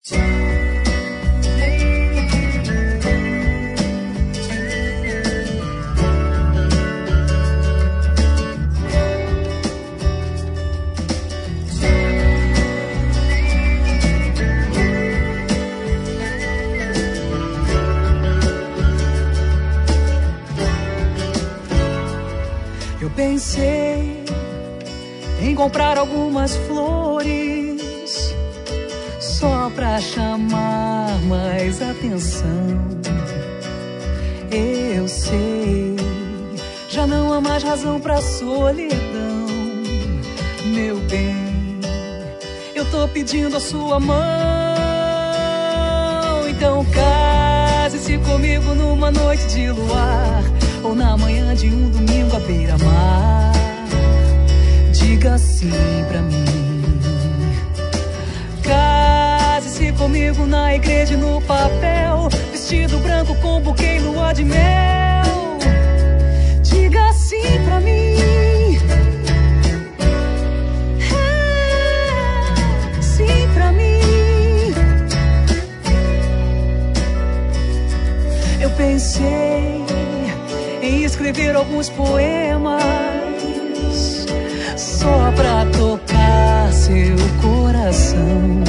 Eu pensei em comprar algumas flores só pra chamar mais atenção. Eu sei, já não há mais razão pra solidão. Meu bem, eu tô pedindo a sua mão. Então case-se comigo numa noite de luar, ou na manhã de um domingo à beira-mar. Diga sim pra mim. Case-se comigo na igreja e no papel, vestido branco com buquê e lua de mel. Diga sim pra mim. Sim pra mim. Eu pensei em escrever alguns poemas só pra tocar seu coração.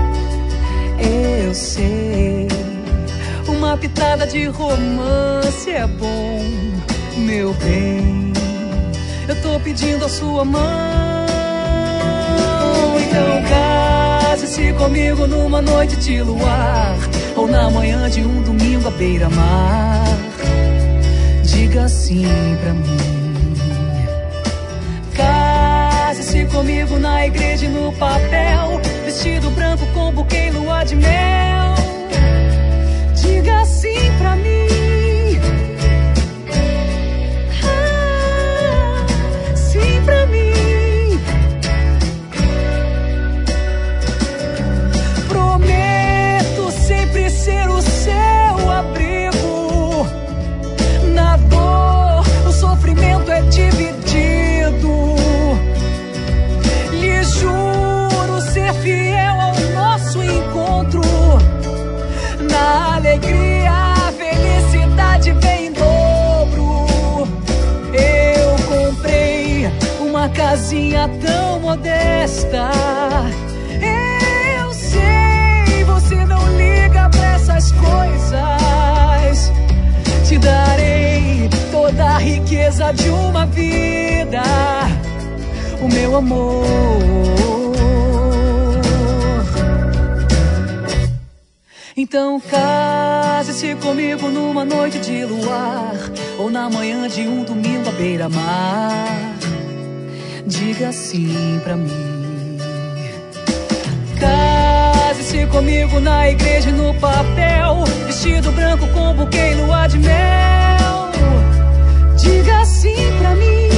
Eu sei, uma pitada de romance é bom. Meu bem, eu tô pedindo a sua mão. Então case-se comigo numa noite de luar, ou na manhã de um domingo à beira-mar. Diga sim pra mim. Case-se comigo na igreja e no papel, vestido branco com buquê e lua de mel. Diga sim pra mim. Sim pra mim. Prometo sempre ser o seu abrigo. Na dor, o sofrimento é dividido. Lhe juro ser fiel ao nosso encontro. Na alegria, a felicidade vem em dobro. Eu comprei uma casinha tão modesta. Eu sei, você não liga pra essas coisas. Te darei toda a riqueza de uma vida, o meu amor. Então case-se comigo numa noite de luar, ou na manhã de um domingo à beira-mar. Diga sim pra mim. Case-se comigo na igreja e no papel, vestido branco com buquê e lua de mel. Diga sim pra mim.